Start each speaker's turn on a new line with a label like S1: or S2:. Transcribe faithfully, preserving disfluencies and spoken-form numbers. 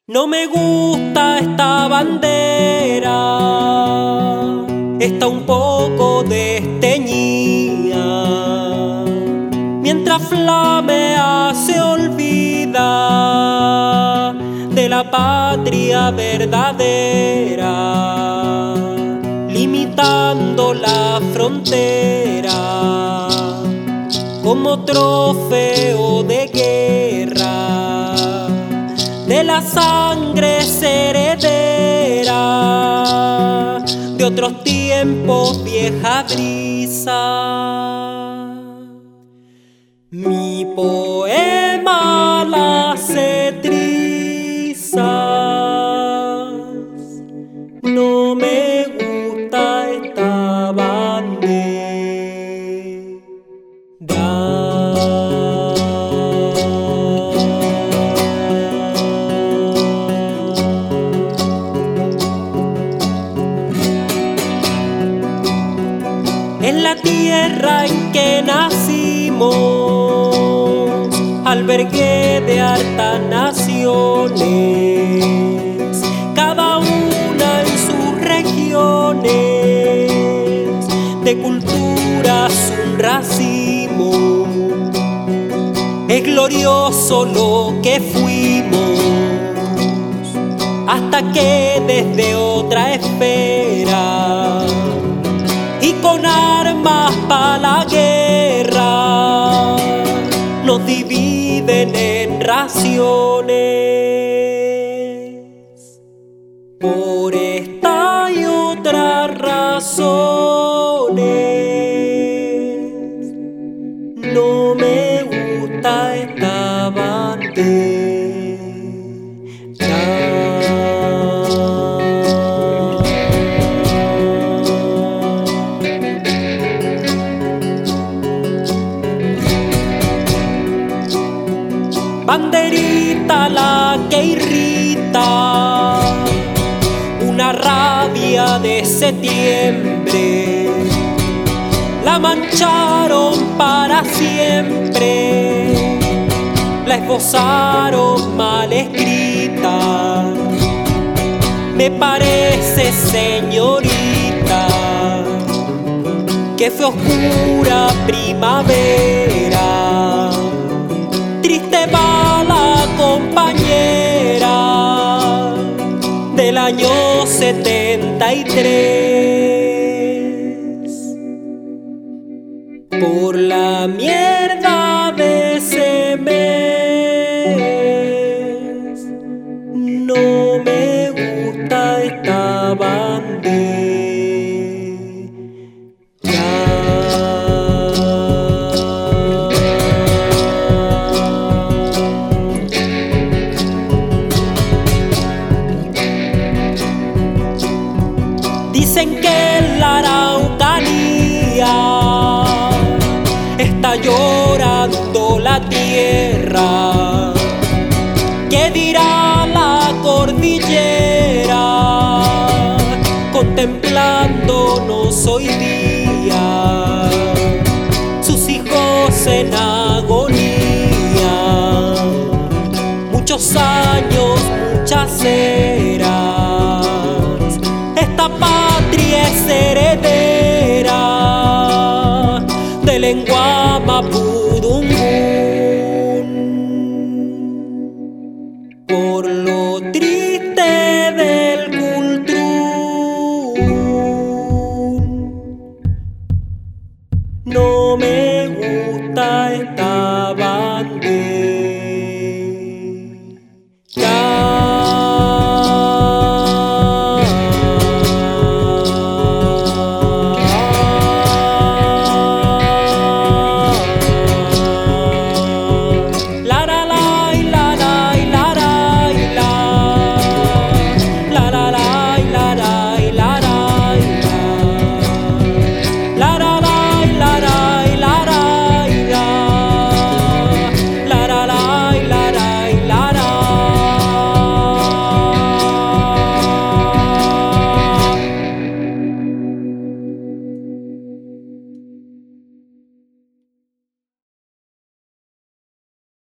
S1: No me gusta esta bandera, está un poco desteñida, mientras flamea se olvida de la patria verdadera, limitando la frontera como trofeo de guerra de la sangre heredera de otros tiempos, vieja brisa. Mi poema las trizas, no me gusta esta bandera. En la tierra en que nacimos, albergue de hartas naciones, cada una en sus regiones, de culturas un racimo. Es glorioso lo que fuimos, hasta que desde otra esfera y con armas para la guerra nos dividen en raciones. Por esta y otras razones no me gusta esta bandera. Banderita la que irrita, una rabia de septiembre, la mancharon para siempre, la esbozaron mal escrita. Me parece, señorita, que fue oscura primavera, triste bala compañera del año setenta y tres. Por la mierda de ese mes no me gusta esta bandera. Dicen que la Araucanía está llorando la tierra. ¿Qué dirá la cordillera contemplándonos hoy día? Sus hijos en agonía, muchos años, muchas eras. Esta patria es heredera de lengua mapudungún. Por lo triste